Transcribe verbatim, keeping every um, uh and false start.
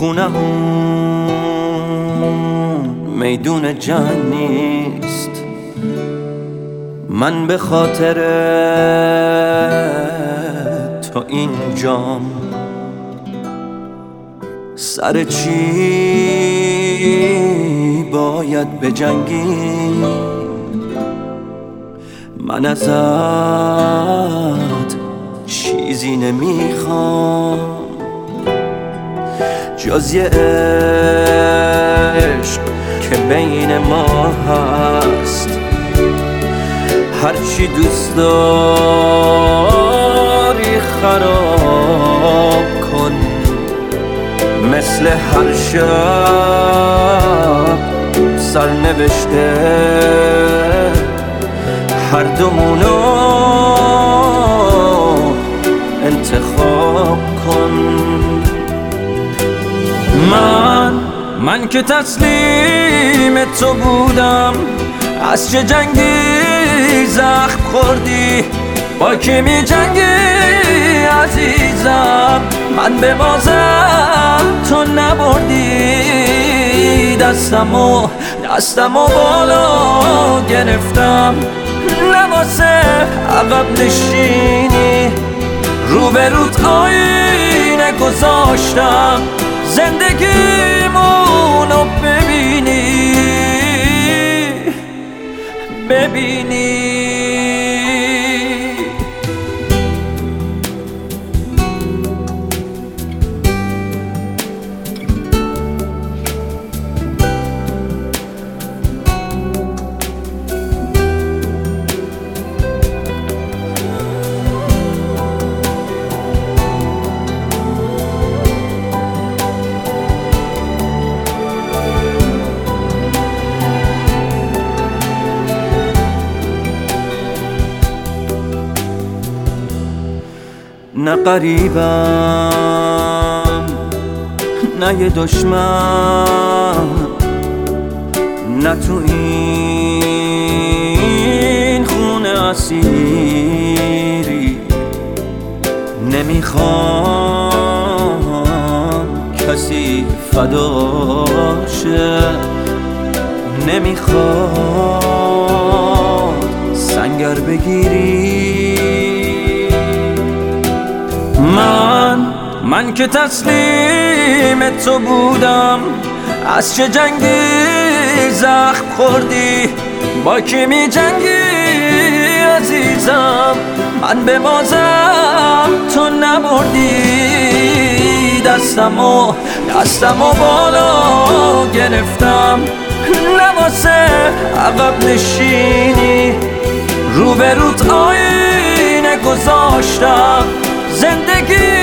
خونه‌مون میدون جنگ نیست. من به خاطر تو اینجام، سر چی باید بجنگی؟ من ازت چیزی نمیخوام جز یه عشق که بین ما هست. هرچی دوست داری خراب کن، مثل هر شب سرنوشته هر دومونو انتخاب کن. من من که تسلیم تو بودم، از چه جنگی زخم خوردی؟ با کی می جنگی عزیزم؟ من به بازم تو نبردی. دستمو دستمو بالا گرفتم، لباس عقب نشینی روبروت آینه گذاشتم. زندگیمونو ببینی ببینی نه قریبم نه یه دشمن، نه تو این خونه اسیری. نمیخوام کسی فداشه، نمیخوام سنگر بگیری. من من که تسلیم تو بودم، از چه جنگی زخم خوردی؟ با کی می جنگی عزیزم؟ من به بازم تو نبردی. دستمو دستمو بالا گرفتم، لباس عقب نشینی روبروت آینه گذاشتم. زندگی